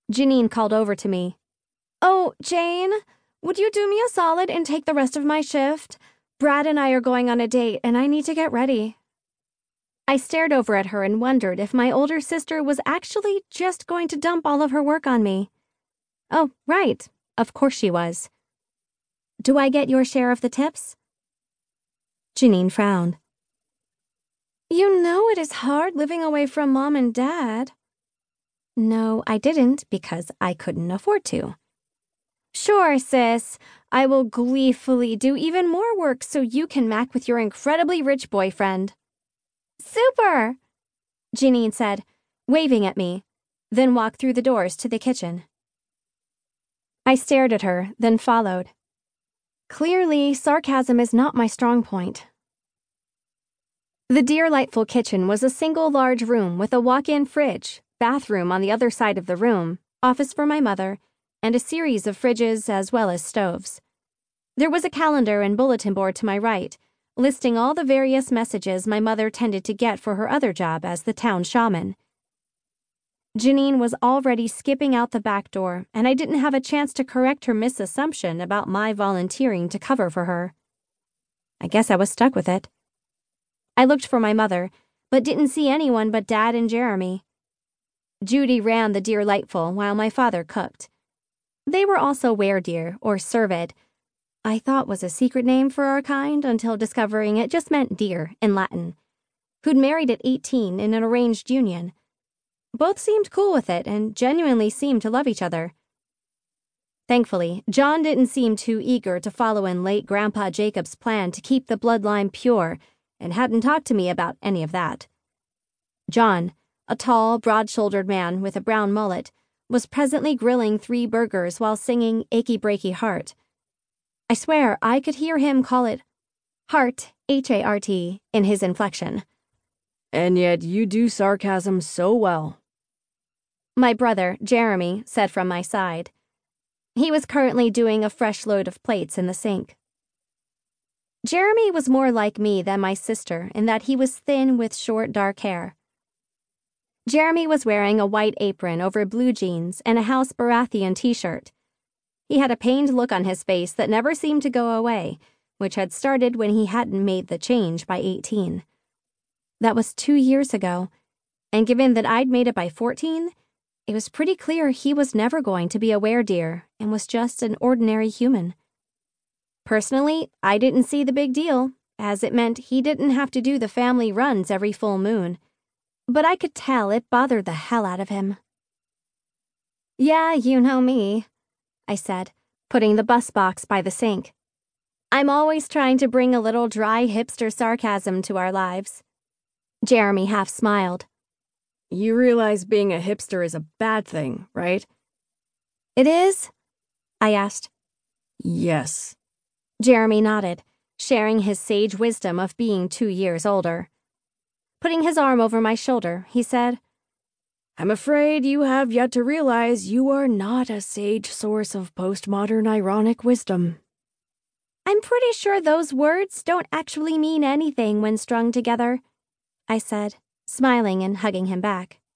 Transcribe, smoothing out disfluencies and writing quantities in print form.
Janine called over to me. "Oh, Jane, would you do me a solid and take the rest of my shift? Brad and I are going on a date, and I need to get ready." I stared over at her and wondered if my older sister was actually just going to dump all of her work on me. Oh, right. Of course she was. "Do I get your share of the tips?" Janine frowned. "You know it is hard living away from Mom and Dad." No, I didn't, because I couldn't afford to. "Sure, sis. I will gleefully do even more work so you can mac with your incredibly rich boyfriend." "Super!" Janine said, waving at me, then walked through the doors to the kitchen. I stared at her, then followed. Clearly, sarcasm is not my strong point. The delightful kitchen was a single large room with a walk-in fridge, bathroom on the other side of the room, office for my mother, and a series of fridges as well as stoves. There was a calendar and bulletin board to my right, listing all the various messages my mother tended to get for her other job as the town shaman. Janine was already skipping out the back door, and I didn't have a chance to correct her misassumption about my volunteering to cover for her. I guess I was stuck with it. I looked for my mother, but didn't see anyone but Dad and Jeremy. Judy ran the Deer Lightful while my father cooked. They were also weredeer, or cervid. I thought was a secret name for our kind until discovering it just meant deer in Latin, who'd married at 18 in an arranged union. Both seemed cool with it and genuinely seemed to love each other. Thankfully, John didn't seem too eager to follow in late Grandpa Jacob's plan to keep the bloodline pure and hadn't talked to me about any of that. John, a tall, broad-shouldered man with a brown mullet, was presently grilling 3 burgers while singing Achy Breaky Heart. I swear I could hear him call it heart, H-A-R-T, in his inflection. "And yet you do sarcasm so well," my brother, Jeremy, said from my side. He was currently doing a fresh load of plates in the sink. Jeremy was more like me than my sister in that he was thin with short, dark hair. Jeremy was wearing a white apron over blue jeans and a House Baratheon t-shirt. He had a pained look on his face that never seemed to go away, which had started when he hadn't made the change by 18. That was 2 years ago, and given that I'd made it by 14, it was pretty clear he was never going to be a weredeer and was just an ordinary human. Personally, I didn't see the big deal, as it meant he didn't have to do the family runs every full moon. But I could tell it bothered the hell out of him. "Yeah, you know me," I said, putting the bus box by the sink. "I'm always trying to bring a little dry hipster sarcasm to our lives." Jeremy half smiled. "You realize being a hipster is a bad thing, right?" "It is?" I asked. "Yes." Jeremy nodded, sharing his sage wisdom of being 2 years older. Putting his arm over my shoulder, he said, "I'm afraid you have yet to realize you are not a sage source of postmodern ironic wisdom." "I'm pretty sure those words don't actually mean anything when strung together," I said, smiling and hugging him back.